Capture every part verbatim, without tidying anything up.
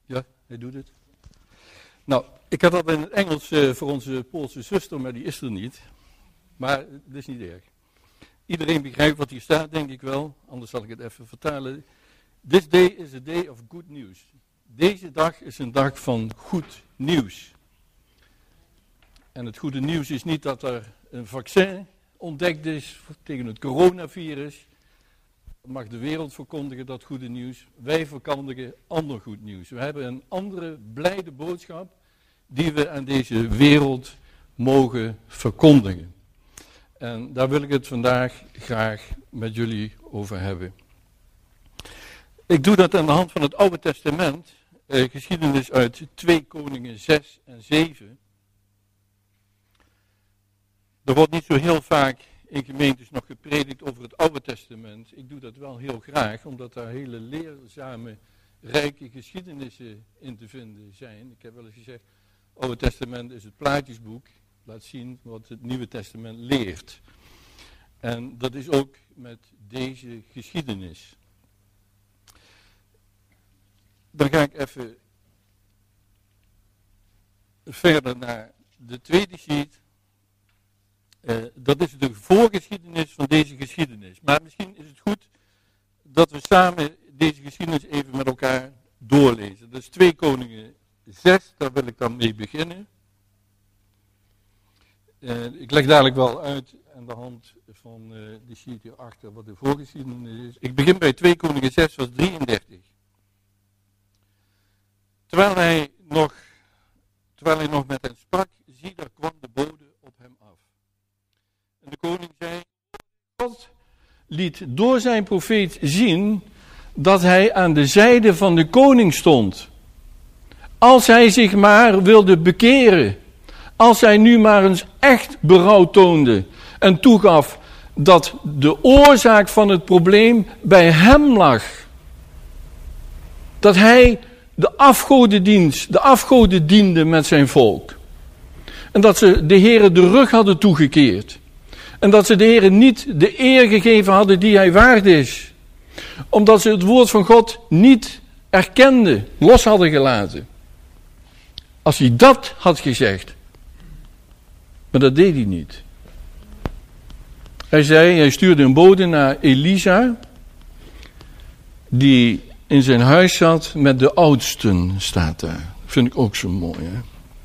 Ja, hij doet het. Nou, ik had dat in het Engels uh, voor onze Poolse zuster, maar die is er niet. Maar dat is niet erg. Iedereen begrijpt wat hier staat, denk ik wel. Anders zal ik het even vertalen. This day is a day of good news. Deze dag is een dag van goed nieuws. En het goede nieuws is niet dat er een vaccin ontdekt is tegen het coronavirus. Dat mag de wereld verkondigen, dat goede nieuws. Wij verkondigen ander goed nieuws. We hebben een andere blijde boodschap die we aan deze wereld mogen verkondigen. En daar wil ik het vandaag graag met jullie over hebben. Ik doe dat aan de hand van het Oude Testament, eh, geschiedenis uit twee Koningen zes en zeven. Er wordt niet zo heel vaak in gemeentes nog gepredikt over het Oude Testament. Ik doe dat wel heel graag, omdat daar hele leerzame, rijke geschiedenissen in te vinden zijn. Ik heb wel eens gezegd, het Oude Testament is het plaatjesboek. Laat zien wat het Nieuwe Testament leert. En dat is ook met deze geschiedenis. Dan ga ik even verder naar de tweede sheet. Uh, dat is de voorgeschiedenis van deze geschiedenis. Maar misschien is het goed dat we samen deze geschiedenis even met elkaar doorlezen. Dat is twee Koningen zes, daar wil ik dan mee beginnen. Uh, ik leg dadelijk wel uit aan de hand van uh, de sheet hierachter wat de voorgeschiedenis is. Ik begin bij twee Koningen zes, vers drieëndertig. Terwijl hij nog, terwijl hij nog met hen sprak, zie, daar kwam de bode op hem af. En de koning zei, God liet door zijn profeet zien dat hij aan de zijde van de koning stond. Als hij zich maar wilde bekeren, als hij nu maar eens echt berouw toonde en toegaf dat de oorzaak van het probleem bij hem lag. Dat hij de afgodendienst, de afgoden diende met zijn volk. En dat ze de Heere de rug hadden toegekeerd. En dat ze de Heere niet de eer gegeven hadden die hij waard is. Omdat ze het woord van God niet erkenden, los hadden gelaten. Als hij dat had gezegd. Maar dat deed hij niet. Hij zei, hij stuurde een bode naar Elisa, die in zijn huis zat met de oudsten, staat daar. Vind ik ook zo mooi, hè.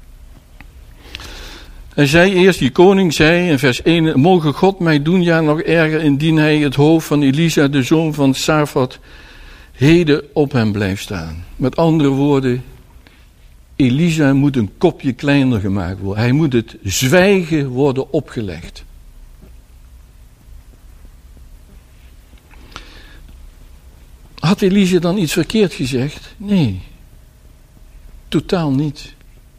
Hij zei eerst, die koning zei in vers één, mogen God mij doen, ja nog erger, indien hij het hoofd van Elisa, de zoon van Safat, heden op hem blijft staan. Met andere woorden, Elisa moet een kopje kleiner gemaakt worden. Hij moet het zwijgen worden opgelegd. Had Elisa dan iets verkeerd gezegd? Nee, totaal niet.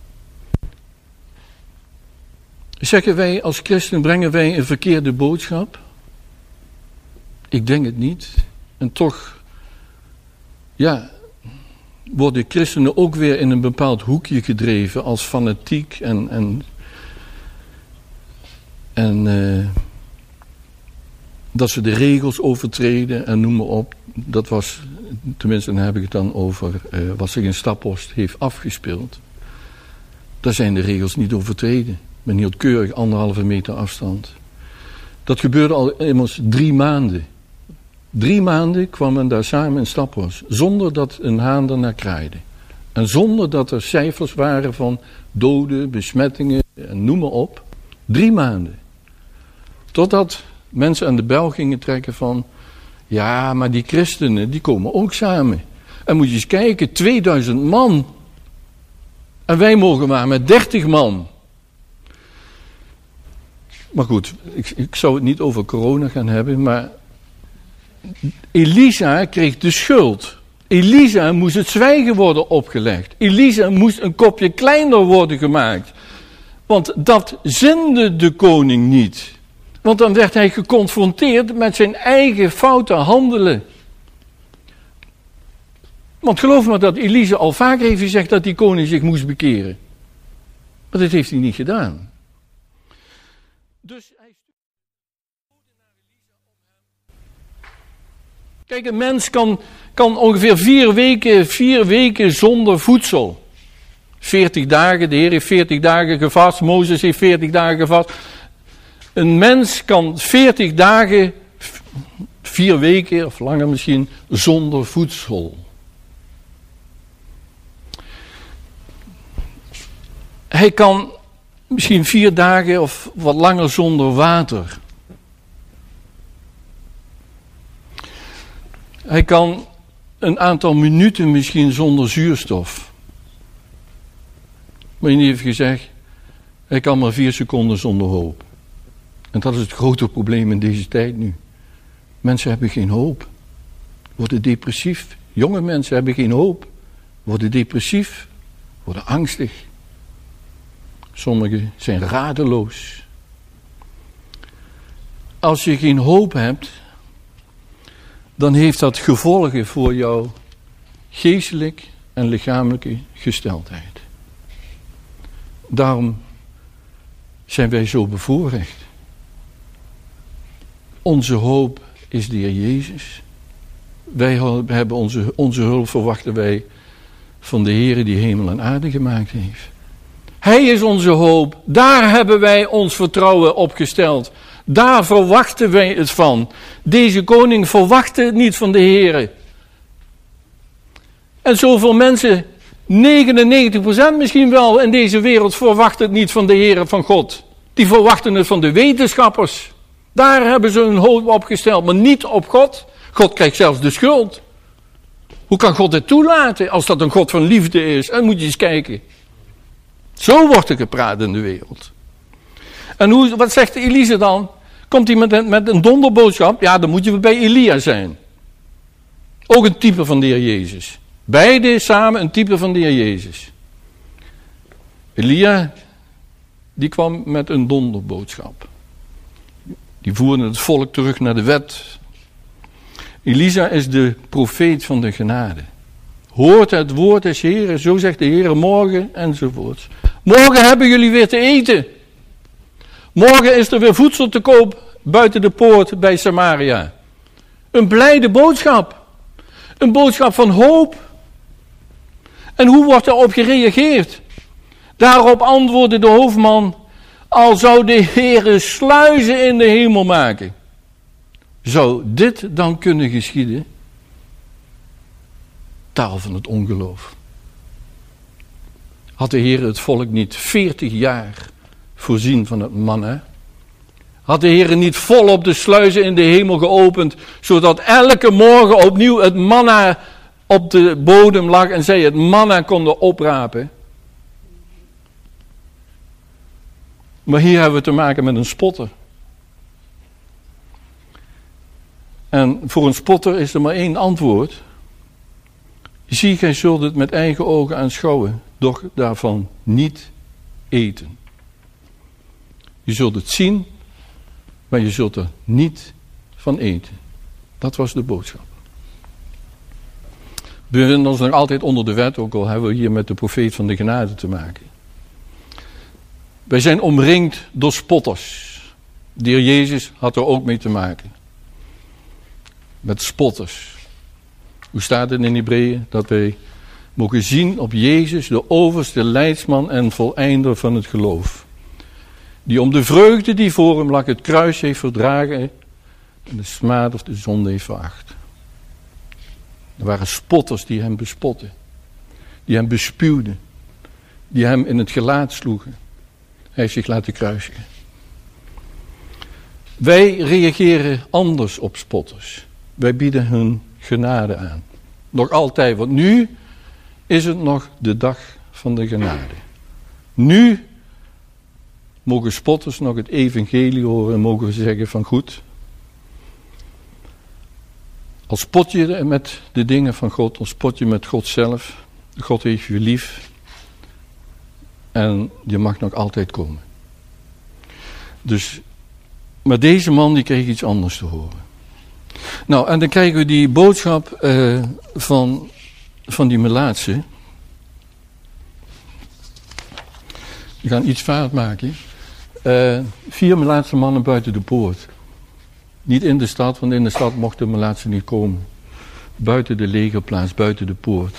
Zeggen wij als christen, brengen wij een verkeerde boodschap? Ik denk het niet. En toch, ja, worden christenen ook weer in een bepaald hoekje gedreven als fanatiek en, en, en uh, dat ze de regels overtreden en noem maar op. Dat was, tenminste dan heb ik het dan over uh, wat zich in Staphorst heeft afgespeeld. Daar zijn de regels niet overtreden. Men hield keurig anderhalve meter afstand. Dat gebeurde al immers drie maanden. Drie maanden kwam men daar samen in Staphorst, zonder dat een haan ernaar kraaide. En zonder dat er cijfers waren van doden, besmettingen en noem maar op. Drie maanden. Totdat mensen aan de bel gingen trekken van, ja, maar die christenen, die komen ook samen. En moet je eens kijken, tweeduizend man. En wij mogen maar met dertig man. Maar goed, ik, ik zou het niet over corona gaan hebben, maar Elisa kreeg de schuld. Elisa moest het zwijgen worden opgelegd. Elisa moest een kopje kleiner worden gemaakt. Want dat zinde de koning niet. Want dan werd hij geconfronteerd met zijn eigen foute handelen. Want geloof me dat Elisa al vaker heeft gezegd dat die koning zich moest bekeren. Maar dat heeft hij niet gedaan. Dus hij stuurde naar Elisa om hem... Kijk, een mens kan, kan ongeveer vier weken, vier weken zonder voedsel. Veertig dagen, de Heer heeft veertig dagen gevast, Mozes heeft veertig dagen gevast. Een mens kan veertig dagen, vier weken of langer misschien, zonder voedsel. Hij kan misschien vier dagen of wat langer zonder water. Hij kan een aantal minuten misschien zonder zuurstof. Maar hij heeft gezegd, hij kan maar vier seconden zonder hoop. En dat is het grote probleem in deze tijd nu. Mensen hebben geen hoop. Worden depressief. Jonge mensen hebben geen hoop. Worden depressief. Worden angstig. Sommigen zijn radeloos. Als je geen hoop hebt, dan heeft dat gevolgen voor jouw geestelijke en lichamelijke gesteldheid. Daarom zijn wij zo bevoorrecht. Onze hoop is de Heer Jezus. Wij hebben onze, onze hulp verwachten wij van de Heer die hemel en aarde gemaakt heeft. Hij is onze hoop. Daar hebben wij ons vertrouwen op gesteld. Daar verwachten wij het van. Deze koning verwachtte het niet van de Heer. En zoveel mensen, negenennegentig procent misschien wel in deze wereld, verwachten het niet van de Heer, van God. Die verwachten het van de wetenschappers. Daar hebben ze hun hoop op gesteld, maar niet op God. God krijgt zelfs de schuld. Hoe kan God het toelaten als dat een God van liefde is? En moet je eens kijken. Zo wordt er gepraat in de wereld. En hoe, wat zegt Elise dan? Komt hij met een, met een donderboodschap? Ja, dan moet je bij Elia zijn. Ook een type van de Heer Jezus. Beide samen een type van de Heer Jezus. Elia, die kwam met een donderboodschap. Die voerde het volk terug naar de wet. Elisa is de profeet van de genade. Hoort het woord des Heren, zo zegt de Heer, morgen enzovoorts. Morgen hebben jullie weer te eten. Morgen is er weer voedsel te koop buiten de poort bij Samaria. Een blijde boodschap. Een boodschap van hoop. En hoe wordt daarop gereageerd? Daarop antwoordde de hoofdman, al zou de Heere sluizen in de hemel maken. Zou dit dan kunnen geschieden? Taal van het ongeloof. Had de Heer het volk niet veertig jaar voorzien van het manna? Had de Heer niet volop de sluizen in de hemel geopend, zodat elke morgen opnieuw het manna op de bodem lag en zij het manna konden oprapen? Maar hier hebben we te maken met een spotter. En voor een spotter is er maar één antwoord. Zie, gij zult het met eigen ogen aanschouwen, doch daarvan niet eten. Je zult het zien, maar je zult er niet van eten. Dat was de boodschap. We bevinden ons nog altijd onder de wet, ook al hebben we hier met de profeet van de genade te maken. Wij zijn omringd door spotters. De Heer Jezus had er ook mee te maken. Met spotters. Hoe staat het in Hebreeën? Dat wij mogen zien op Jezus, de overste leidsman en voleinder van het geloof. Die om de vreugde die voor hem lag het kruis heeft verdragen en de smaad of de zonde heeft veracht. Er waren spotters die hem bespotten. Die hem bespuwden. Die hem in het gelaat sloegen. Hij heeft zich laten kruisigen. Wij reageren anders op spotters. Wij bieden hun genade aan. Nog altijd, want nu is het nog de dag van de genade. Nu mogen spotters nog het evangelie horen en mogen we zeggen van goed. Als spot je met de dingen van God, als spot je met God zelf. God heeft je lief. En je mag nog altijd komen. Dus, maar deze man die kreeg iets anders te horen. Nou, en dan krijgen we die boodschap uh, van, van die melaatse. We gaan iets fout maken. Uh, vier melaatse mannen buiten de poort. Niet in de stad, want in de stad mochten de melaatse niet komen. buiten de legerplaats, buiten de poort.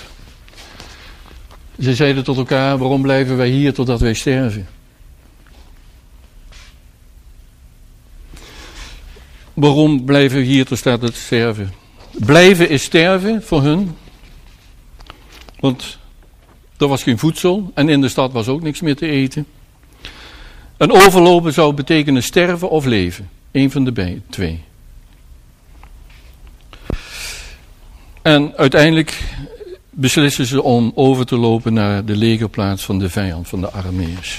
Ze zeiden tot elkaar, waarom blijven wij hier totdat wij sterven? Waarom blijven we hier totdat het sterven? Blijven is sterven voor hun. Want er was geen voedsel en in de stad was ook niks meer te eten. En overlopen zou betekenen sterven of leven. Eén van de bij, twee. En uiteindelijk beslissen ze om over te lopen naar de legerplaats van de vijand, van de Arameërs.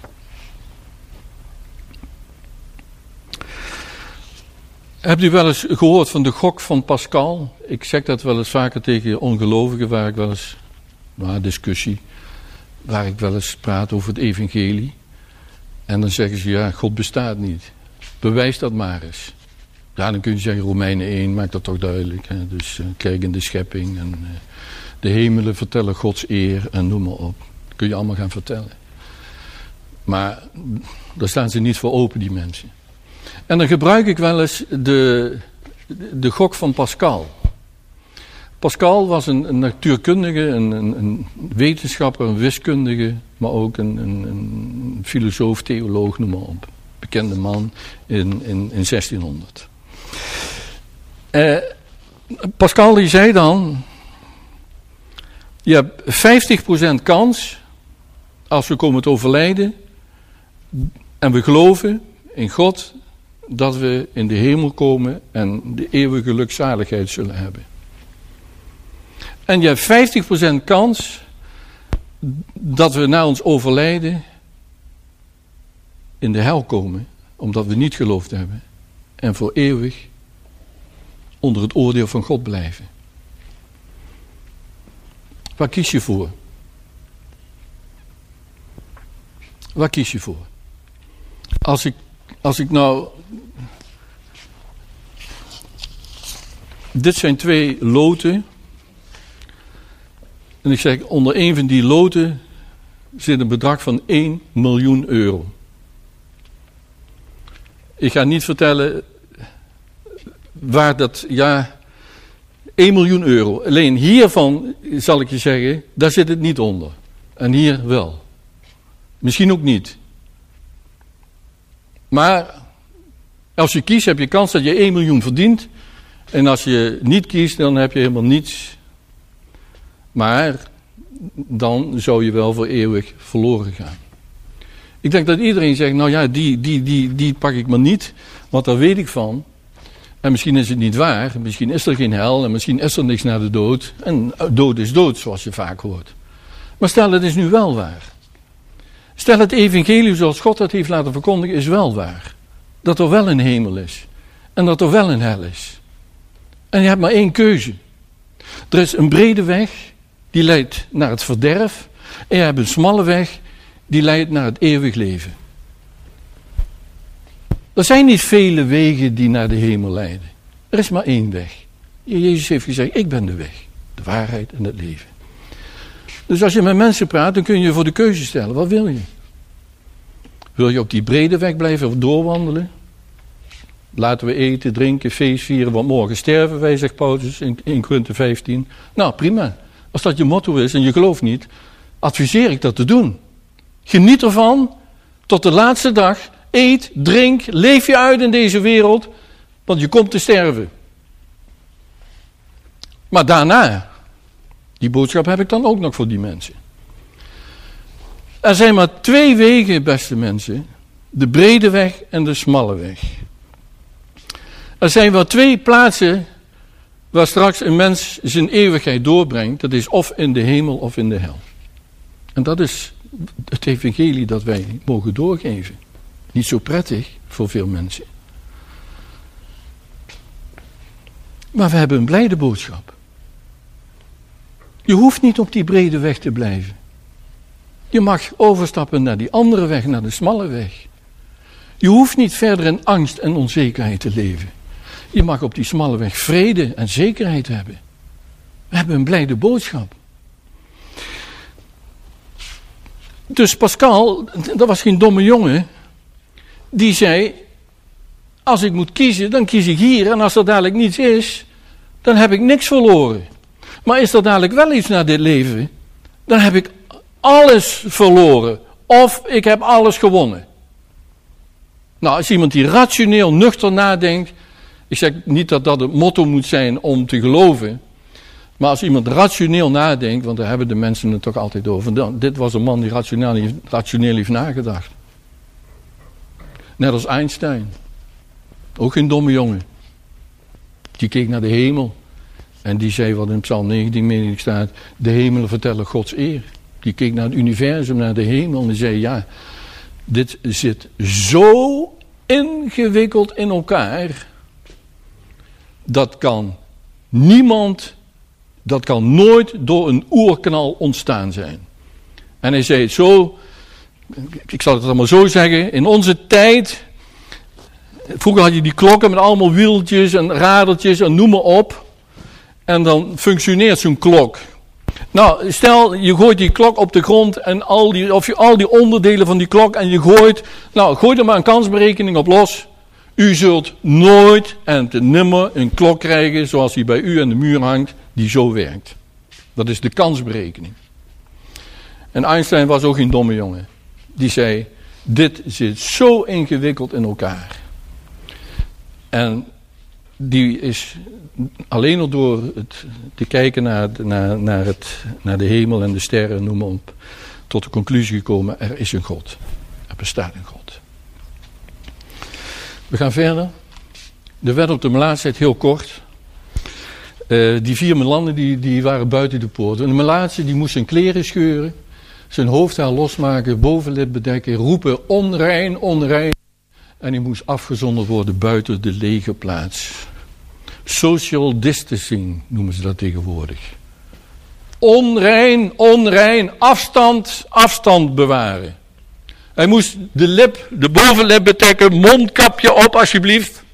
Hebt u wel eens gehoord van de gok van Pascal? Ik zeg dat wel eens vaker tegen ongelovigen, waar ik wel eens, nou, discussie, waar ik wel eens praat over het evangelie. En dan zeggen ze, ja, God bestaat niet. Bewijs dat maar eens. Ja, dan kun je zeggen, Romeinen één maakt dat toch duidelijk. Hè? Dus uh, kijk in de schepping en uh, de hemelen vertellen Gods eer en noem maar op. Dat kun je allemaal gaan vertellen. Maar daar staan ze niet voor open, die mensen. En dan gebruik ik wel eens de, de gok van Pascal. Pascal was een, een natuurkundige, een, een, een wetenschapper, een wiskundige, maar ook een, een, een filosoof, theoloog, noem maar op. Bekende man in, in, in zestienhonderd. Uh, Pascal die zei dan, je hebt vijftig procent kans, als we komen te overlijden, en we geloven in God, dat we in de hemel komen en de eeuwige gelukzaligheid zullen hebben. En je hebt vijftig procent kans dat we na ons overlijden in de hel komen, omdat we niet geloofd hebben. En voor eeuwig onder het oordeel van God blijven. Waar kies je voor? Waar kies je voor? Als ik, als ik nou... Dit zijn twee loten. En ik zeg, onder een van die loten zit een bedrag van één miljoen euro. Ik ga niet vertellen waar dat, ja, één miljoen euro. Alleen hiervan zal ik je zeggen, daar zit het niet onder. En hier wel. Misschien ook niet. Maar als je kiest heb je kans dat je één miljoen verdient. En als je niet kiest, dan heb je helemaal niets. Maar dan zou je wel voor eeuwig verloren gaan. Ik denk dat iedereen zegt, nou ja, die, die, die, die pak ik maar niet, want daar weet ik van. En misschien is het niet waar, misschien is er geen hel en misschien is er niks na de dood. En dood is dood, zoals je vaak hoort. Maar stel, het is nu wel waar. Stel, het evangelie zoals God dat heeft laten verkondigen is wel waar. Dat er wel een hemel is. En dat er wel een hel is. En je hebt maar één keuze. Er is een brede weg, die leidt naar het verderf. En je hebt een smalle weg, die leidt naar het eeuwig leven. Er zijn niet vele wegen die naar de hemel leiden. Er is maar één weg. Jezus heeft gezegd, ik ben de weg, de waarheid en het leven. Dus als je met mensen praat, dan kun je je voor de keuze stellen. Wat wil je? Wil je op die brede weg blijven doorwandelen? Laten we eten, drinken, feest vieren, want morgen sterven wij, zegt Paulus in eerste Korinthe vijftien. Nou, prima. Als dat je motto is en je gelooft niet, adviseer ik dat te doen. Geniet ervan tot de laatste dag. Eet, drink, leef je uit in deze wereld, want je komt te sterven. Maar daarna, die boodschap heb ik dan ook nog voor die mensen. Er zijn maar twee wegen, beste mensen. De brede weg en de smalle weg. Er zijn maar twee plaatsen waar straks een mens zijn eeuwigheid doorbrengt. Dat is of in de hemel of in de hel. En dat is het evangelie dat wij mogen doorgeven. Niet zo prettig voor veel mensen. Maar we hebben een blijde boodschap. Je hoeft niet op die brede weg te blijven. Je mag overstappen naar die andere weg, naar de smalle weg. Je hoeft niet verder in angst en onzekerheid te leven. Je mag op die smalle weg vrede en zekerheid hebben. We hebben een blijde boodschap. Dus Pascal, dat was geen domme jongen, die zei, als ik moet kiezen, dan kies ik hier. En als er dadelijk niets is, dan heb ik niks verloren. Maar is er dadelijk wel iets na dit leven, dan heb ik alles verloren. Of ik heb alles gewonnen. Nou, als iemand die rationeel, nuchter nadenkt, ik zeg niet dat dat het motto moet zijn om te geloven, maar als iemand rationeel nadenkt, want daar hebben de mensen het toch altijd over, dan, dit was een man die rationeel, rationeel heeft nagedacht. Net als Einstein. Ook geen domme jongen. Die keek naar de hemel. En die zei wat in Psalm negentien meen ik staat. De hemelen vertellen Gods eer. Die keek naar het universum, naar de hemel. En die zei ja. Dit zit zo ingewikkeld in elkaar. Dat kan niemand. Dat kan nooit door een oerknal ontstaan zijn. En hij zei het zo. Ik zal het allemaal zo zeggen. In onze tijd. Vroeger had je die klokken met allemaal wieltjes en radertjes en noem maar op. En dan functioneert zo'n klok. Nou, stel je gooit die klok op de grond en al die, of je al die onderdelen van die klok en je gooit. Nou, gooi er maar een kansberekening op los. U zult nooit en te nimmer een klok krijgen zoals die bij u aan de muur hangt, die zo werkt. Dat is de kansberekening. En Einstein was ook geen domme jongen. Die zei, dit zit zo ingewikkeld in elkaar. En die is alleen al door het, te kijken naar, naar, naar, het, naar de hemel en de sterren, noem maar op, tot de conclusie gekomen, er is een God. Er bestaat een God. We gaan verder. De wet op de melaatsheid, heel kort. Uh, die vier melanden die, die waren buiten de poort. En de melaatse die moest zijn kleren scheuren, zijn hoofdhaar losmaken, bovenlip bedekken, roepen onrein, onrein. En hij moest afgezonderd worden buiten de legerplaats. Social distancing noemen ze dat tegenwoordig. Onrein, onrein, afstand, afstand bewaren. Hij moest de lip, de bovenlip bedekken, mondkapje op alsjeblieft.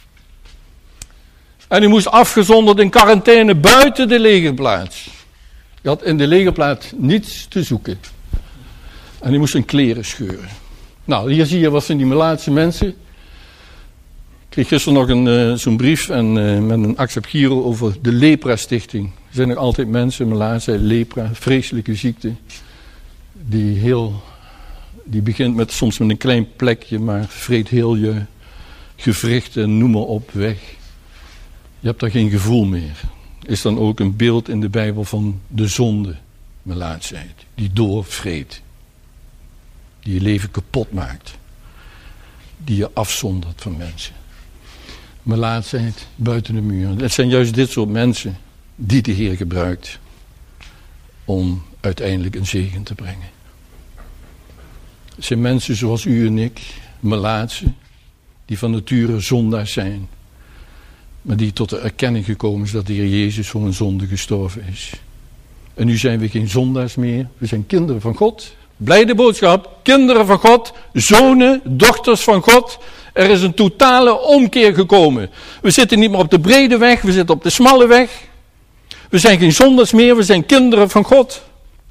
En hij moest afgezonderd in quarantaine buiten de legerplaats. Hij had in de legerplaats niets te zoeken. En hij moest zijn kleren scheuren. Nou, hier zie je wat van die Melaatse mensen. Ik kreeg gisteren nog een, uh, zo'n brief en, uh, met een accept giro over de lepra-stichting. Er zijn nog altijd mensen, Melaatse, lepra, vreselijke ziekte. Die heel, die begint met, soms met een klein plekje, maar vreet heel je gewrichten, noem maar op, weg. Je hebt daar geen gevoel meer. Is dan ook een beeld in de Bijbel van de zonde, melaatsheid, die doorvreet. Die je leven kapot maakt. Die je afzondert van mensen. Melaatsheid buiten de muur. Het zijn juist dit soort mensen die de Heer gebruikt om uiteindelijk een zegen te brengen. Het zijn mensen zoals u en ik, melaatsen, die van nature zondaars zijn. Maar die tot de erkenning gekomen is dat de Heer Jezus voor hun zonde gestorven is. En nu zijn we geen zondaars meer. We zijn kinderen van God. Blijde boodschap. Kinderen van God. Zonen, dochters van God. Er is een totale omkeer gekomen. We zitten niet meer op de brede weg. We zitten op de smalle weg. We zijn geen zondaars meer. We zijn kinderen van God.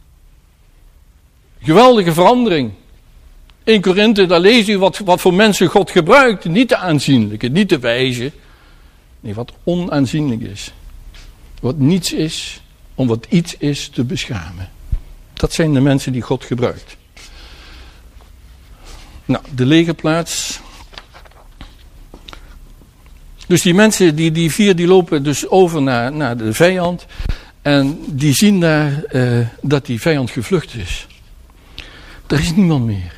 Geweldige verandering. In Korinthe, daar lees u wat, wat voor mensen God gebruikt. Niet de aanzienlijke, niet de wijze. Nee, wat onaanzienlijk is. Wat niets is, om wat iets is te beschamen. Dat zijn de mensen die God gebruikt. Nou, de legerplaats. Dus die mensen, die, die vier, die lopen dus over naar, naar de vijand. En die zien daar uh, dat die vijand gevlucht is. Er is niemand meer.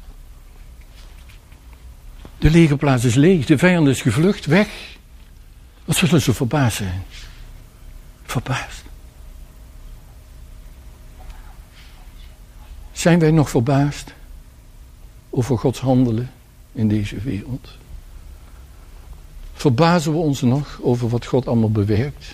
De legerplaats is leeg, de vijand is gevlucht, weg. Wat zullen ze verbaasd zijn? Verbaasd. Zijn wij nog verbaasd over Gods handelen in deze wereld? Verbazen we ons nog over wat God allemaal bewerkt?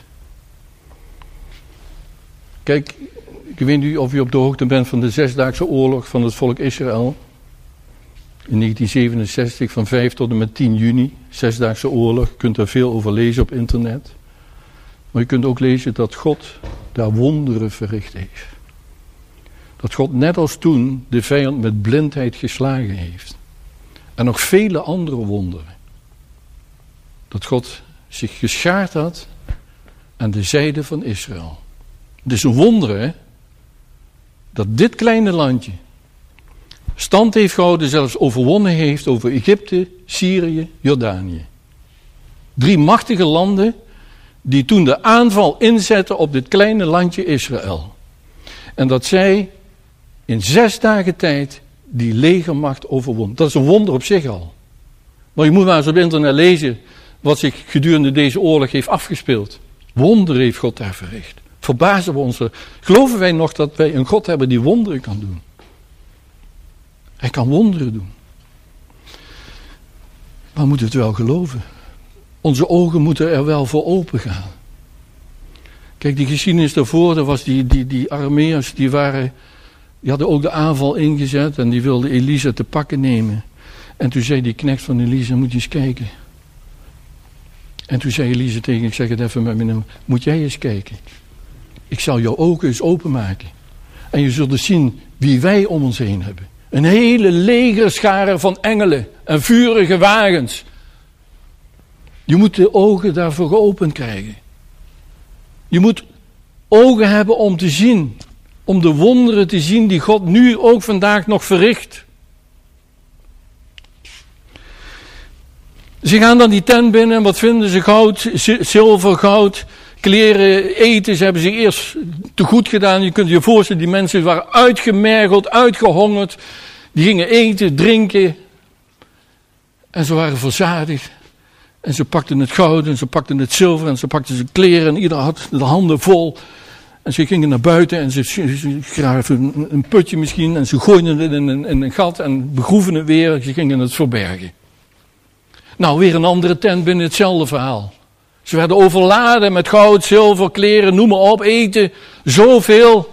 Kijk, ik weet niet of u op de hoogte bent van de zesdaagse oorlog van het volk Israël. In negentien zevenenzestig, van vijf tot en met tien juni, zesdaagse oorlog. Je kunt daar veel over lezen op internet. Maar je kunt ook lezen dat God daar wonderen verricht heeft. Dat God net als toen de vijand met blindheid geslagen heeft. En nog vele andere wonderen. Dat God zich geschaard had aan de zijde van Israël. Het is een wonder, hè, dat dit kleine landje stand heeft gehouden, zelfs overwonnen heeft over Egypte, Syrië, Jordanië. Drie machtige landen die toen de aanval inzetten op dit kleine landje Israël. En dat zij in zes dagen tijd die legermacht overwon. Dat is een wonder op zich al. Maar je moet maar eens op internet lezen wat zich gedurende deze oorlog heeft afgespeeld. Wonder heeft God daar verricht. Verbazen we ons er. Geloven wij nog dat wij een God hebben die wonderen kan doen? Hij kan wonderen doen. Maar we moeten het wel geloven. Onze ogen moeten er wel voor open gaan. Kijk, die geschiedenis daarvoor, dat was die, die, die Arameërs, die waren, die hadden ook de aanval ingezet en die wilden Elisa te pakken nemen. En toen zei die knecht van Elisa, moet je eens kijken. En toen zei Elisa tegen, ik zeg het even met mijn naam, moet jij eens kijken. Ik zal jouw ogen eens openmaken. En je zult zien wie wij om ons heen hebben. Een hele legerschare van engelen en vurige wagens. Je moet de ogen daarvoor geopend krijgen. Je moet ogen hebben om te zien. Om de wonderen te zien die God nu ook vandaag nog verricht. Ze gaan dan die tent binnen en wat vinden ze? Goud, zilver, goud, kleren, eten. Ze hebben zich eerst te goed gedaan. Je kunt je voorstellen, die mensen waren uitgemergeld, uitgehongerd. Die gingen eten, drinken. En ze waren verzadigd. En ze pakten het goud en ze pakten het zilver en ze pakten zijn kleren. En ieder had de handen vol. En ze gingen naar buiten en ze, ze graven een putje misschien. En ze gooiden het in een, in een gat en begroeven het weer. Ze gingen het verbergen. Nou, weer een andere tent binnen hetzelfde verhaal. Ze werden overladen met goud, zilver, kleren, noem maar op, eten. Zoveel.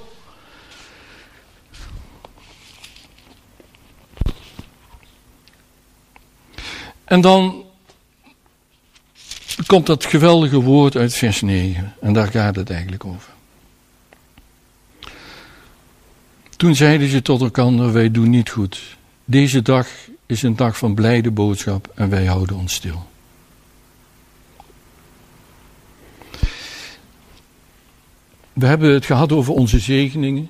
En dan komt dat geweldige woord uit vers negen. En daar gaat het eigenlijk over. Toen zeiden ze tot elkaar, wij doen niet goed. Deze dag is een dag van blijde boodschap en wij houden ons stil. We hebben het gehad over onze zegeningen.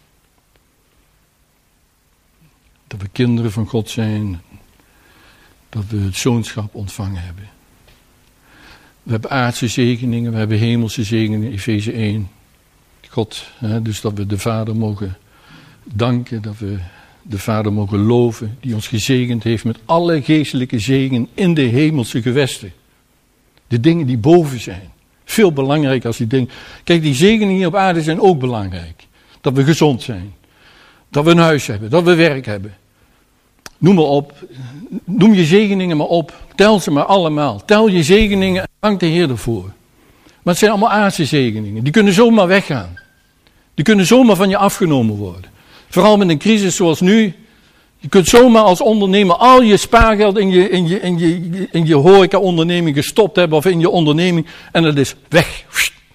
Dat we kinderen van God zijn. Dat we het zoonschap ontvangen hebben. We hebben aardse zegeningen, we hebben hemelse zegeningen, Efeze één. God, hè, dus dat we de Vader mogen danken, dat we de Vader mogen loven, die ons gezegend heeft met alle geestelijke zegen in de hemelse gewesten. De dingen die boven zijn. Veel belangrijker als die dingen. Kijk, die zegeningen hier op aarde zijn ook belangrijk. Dat we gezond zijn. Dat we een huis hebben, dat we werk hebben. Noem maar op. Noem je zegeningen maar op. Tel ze maar allemaal. Tel je zegeningen en dank de Heer ervoor. Maar het zijn allemaal aardse zegeningen. Die kunnen zomaar weggaan. Die kunnen zomaar van je afgenomen worden. Vooral met een crisis zoals nu. Je kunt zomaar als ondernemer al je spaargeld in je, in je, in je, in je horeca-onderneming gestopt hebben. Of in je onderneming. En dat is weg.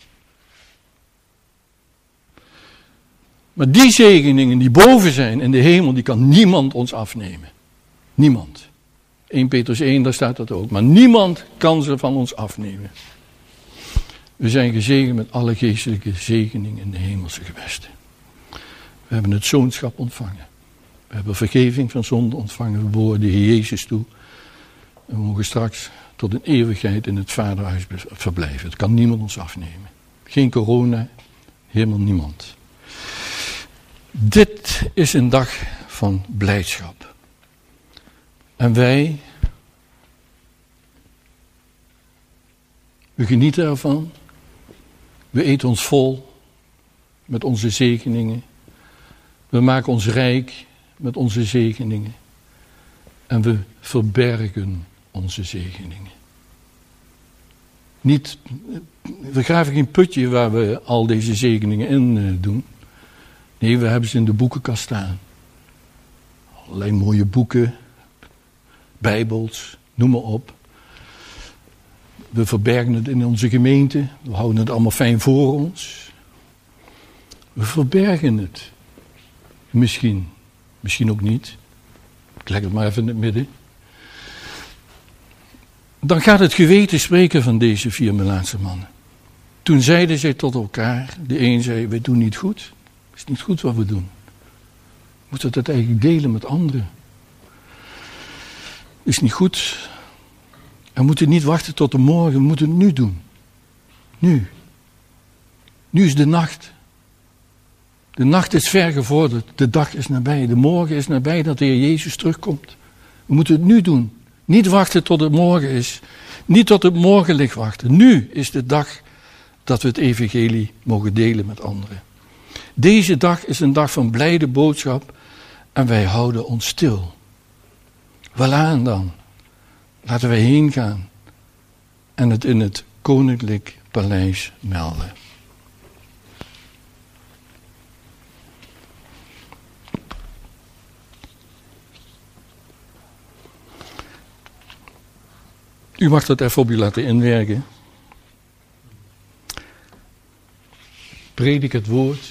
Maar die zegeningen die boven zijn in de hemel, die kan niemand ons afnemen. Niemand. Eerste Petrus één, daar staat dat ook. Maar niemand kan ze van ons afnemen. We zijn gezegend met alle geestelijke zegeningen in de hemelse gewesten. We hebben het zoonschap ontvangen. We hebben vergeving van zonde ontvangen. We behoren de Heer Jezus toe. En we mogen straks tot een eeuwigheid in het Vaderhuis verblijven. Het kan niemand ons afnemen. Geen corona, helemaal niemand. Dit is een dag van blijdschap. En wij, we genieten ervan. We eten ons vol met onze zegeningen. We maken ons rijk met onze zegeningen. En we verbergen onze zegeningen. Niet, we graven geen putje waar we al deze zegeningen in doen. Nee, we hebben ze in de boekenkast staan. Allerlei mooie boeken, bijbels, noem maar op. We verbergen het in onze gemeente. We houden het allemaal fijn voor ons. We verbergen het. Misschien. Misschien ook niet. Ik leg het maar even in het midden. Dan gaat het geweten spreken van deze vier Melaatse mannen. Toen zeiden zij tot elkaar, de een zei, wij doen niet goed. Het is niet goed wat we doen. We moeten het eigenlijk delen met anderen. Het is niet goed. We moeten niet wachten tot de morgen, we moeten het nu doen. Nu. Nu is de nacht. De nacht is ver gevorderd, de dag is nabij, de morgen is nabij dat de Heer Jezus terugkomt. We moeten het nu doen. Niet wachten tot het morgen is. Niet tot het morgenlicht wachten. Nu is de dag dat we het evangelie mogen delen met anderen. Deze dag is een dag van blijde boodschap en wij houden ons stil. Waaraan dan? Laten wij heen gaan en het in het koninklijk paleis melden. U mag dat even op u laten inwerken. Predik het woord.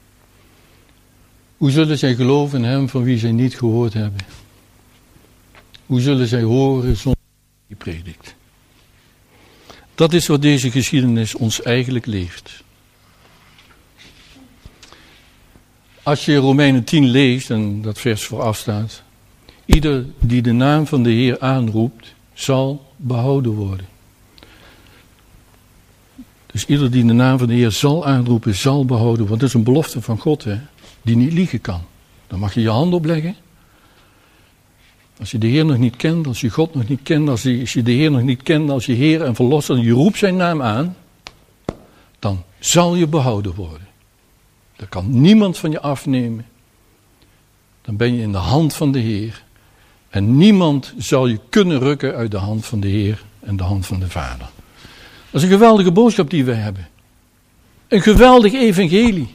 Hoe zullen zij geloven in hem van wie zij niet gehoord hebben? Hoe zullen zij horen zonder die predikt? Dat is wat deze geschiedenis ons eigenlijk leeft. Als je Romeinen tien leest en dat vers vooraf staat. Ieder die de naam van de Heer aanroept, zal behouden worden. Dus ieder die de naam van de Heer zal aanroepen, zal behouden worden. Dat is een belofte van God, hè, die niet liegen kan. Dan mag je je hand opleggen. Als je de Heer nog niet kent, als je God nog niet kent, als je, als je de Heer nog niet kent, als je Heer en Verlosser, en je roept zijn naam aan, dan zal je behouden worden. Dat kan niemand van je afnemen. Dan ben je in de hand van de Heer. En niemand zal je kunnen rukken uit de hand van de Heer en de hand van de Vader. Dat is een geweldige boodschap die wij hebben. Een geweldig evangelie.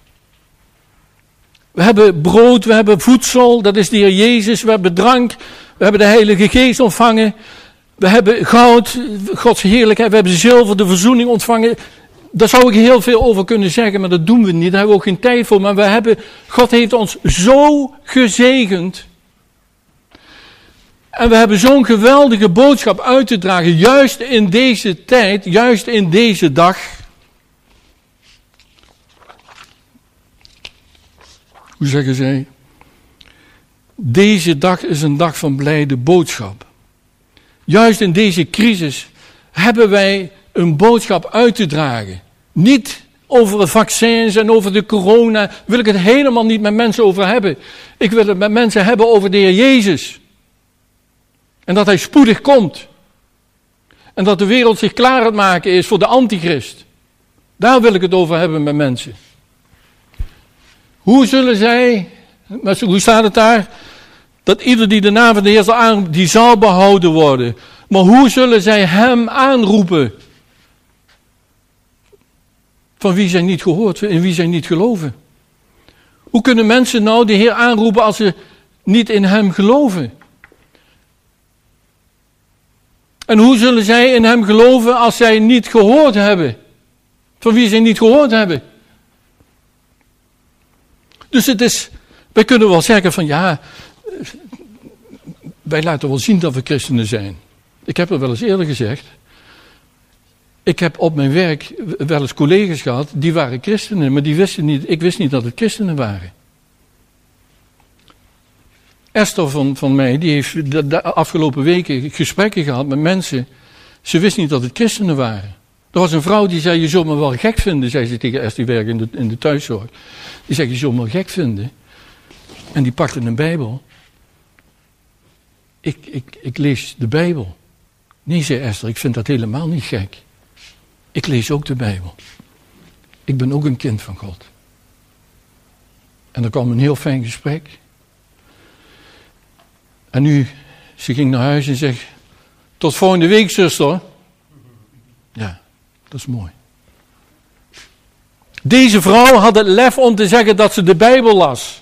We hebben brood, we hebben voedsel, dat is de Heer Jezus. We hebben drank, we hebben de Heilige Geest ontvangen. We hebben goud, Gods heerlijkheid, we hebben zilver, de verzoening ontvangen. Daar zou ik heel veel over kunnen zeggen, maar dat doen we niet. Daar hebben we ook geen tijd voor. Maar we hebben, God heeft ons zo gezegend. En we hebben zo'n geweldige boodschap uit te dragen, juist in deze tijd, juist in deze dag. Hoe zeggen zij? Deze dag is een dag van blijde boodschap. Juist in deze crisis hebben wij een boodschap uit te dragen. Niet over de vaccins en over de corona, wil ik het helemaal niet met mensen over hebben. Ik wil het met mensen hebben over de Heer Jezus. En dat hij spoedig komt. En dat de wereld zich klaar aan het maken is voor de antichrist. Daar wil ik het over hebben met mensen. Hoe zullen zij, hoe staat het daar? Dat ieder die de naam van de Heer zal aanroepen, die zal behouden worden. Maar hoe zullen zij hem aanroepen? Van wie zij niet gehoord, in wie zij niet geloven. Hoe kunnen mensen nou de Heer aanroepen als ze niet in hem geloven? En hoe zullen zij in hem geloven als zij niet gehoord hebben? Van wie zij niet gehoord hebben. Dus het is, wij kunnen wel zeggen van ja, wij laten wel zien dat we christenen zijn. Ik heb het wel eens eerder gezegd. Ik heb op mijn werk wel eens collega's gehad, die waren christenen, maar die wisten niet, ik wist niet dat het christenen waren. Esther van, van mij, die heeft de, de afgelopen weken gesprekken gehad met mensen. Ze wist niet dat het christenen waren. Er was een vrouw die zei, je zult me wel gek vinden, zei ze tegen Esther, die werkt in de, in de thuiszorg. Die zei, je zult me wel gek vinden. En die pakte een Bijbel. Ik, ik, ik lees de Bijbel. Nee, zei Esther, ik vind dat helemaal niet gek. Ik lees ook de Bijbel. Ik ben ook een kind van God. En er kwam een heel fijn gesprek. En nu, ze ging naar huis en zegt, tot volgende week, zuster. Ja, dat is mooi. Deze vrouw had het lef om te zeggen dat ze de Bijbel las.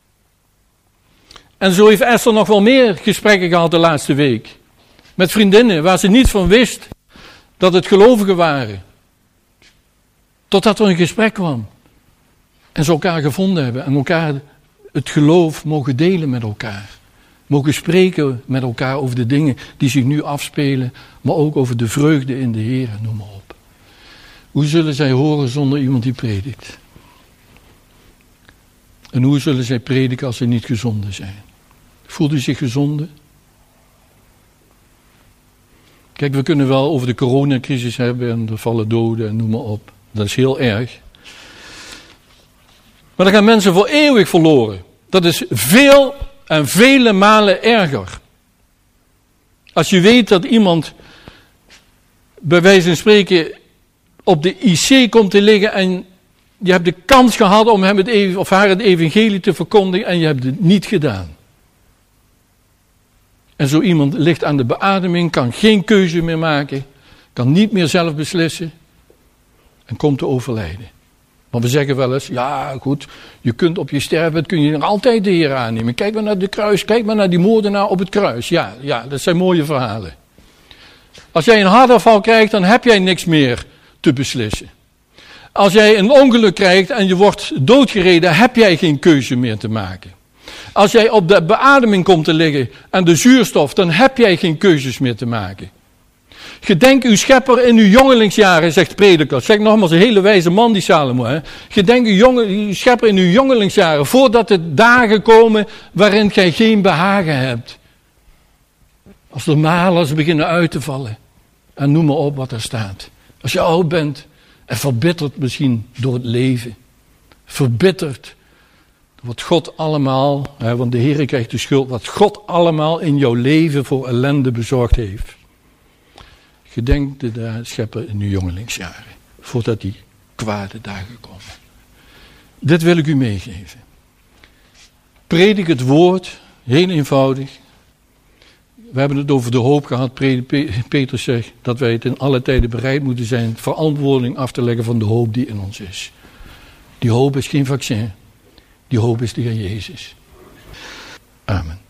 En zo heeft Esther nog wel meer gesprekken gehad de laatste week. Met vriendinnen waar ze niet van wist dat het gelovigen waren. Totdat er een gesprek kwam. En ze elkaar gevonden hebben. En elkaar het geloof mogen delen met elkaar. Mogen spreken met elkaar over de dingen die zich nu afspelen. Maar ook over de vreugde in de Heer. Noem maar op. Hoe zullen zij horen zonder iemand die predikt? En hoe zullen zij prediken als ze niet gezonden zijn? Voelt u zich gezonden? Kijk, we kunnen wel over de coronacrisis hebben en er vallen doden en noem maar op. Dat is heel erg. Maar dan gaan mensen voor eeuwig verloren. Dat is veel en vele malen erger. Als je weet dat iemand, bij wijze van spreken, op de I C komt te liggen en je hebt de kans gehad om hem het, of haar het evangelie te verkondigen en je hebt het niet gedaan. En zo iemand ligt aan de beademing, kan geen keuze meer maken, kan niet meer zelf beslissen en komt te overlijden. Want we zeggen wel eens, ja goed, je kunt op je sterfbed kun je nog altijd de Heer aannemen. Kijk maar naar de kruis, kijk maar naar die moordenaar op het kruis. Ja, ja, dat zijn mooie verhalen. Als jij een hartaanval krijgt, dan heb jij niks meer te beslissen. Als jij een ongeluk krijgt en je wordt doodgereden, heb jij geen keuze meer te maken. Als jij op de beademing komt te liggen en de zuurstof, dan heb jij geen keuzes meer te maken. Gedenk uw schepper in uw jongelingsjaren, zegt Prediker. Zeg nogmaals, een hele wijze man die Salomo. Hè? Gedenk uw, jonge, uw schepper in uw jongelingsjaren, voordat de dagen komen waarin gij geen behagen hebt. Als de malers beginnen uit te vallen. En noem maar op wat er staat. Als je oud bent en verbitterd misschien door het leven. Verbitterd door wat God allemaal, hè, want de Heer krijgt de schuld, wat God allemaal in jouw leven voor ellende bezorgd heeft. Gedenk de schepper in uw jongelingsjaren, voordat die kwade dagen komen. Dit wil ik u meegeven. Predik het woord, heel eenvoudig. We hebben het over de hoop gehad. Petrus zegt dat wij het in alle tijden bereid moeten zijn verantwoording af te leggen van de hoop die in ons is. Die hoop is geen vaccin. Die hoop is de Heer Jezus. Amen.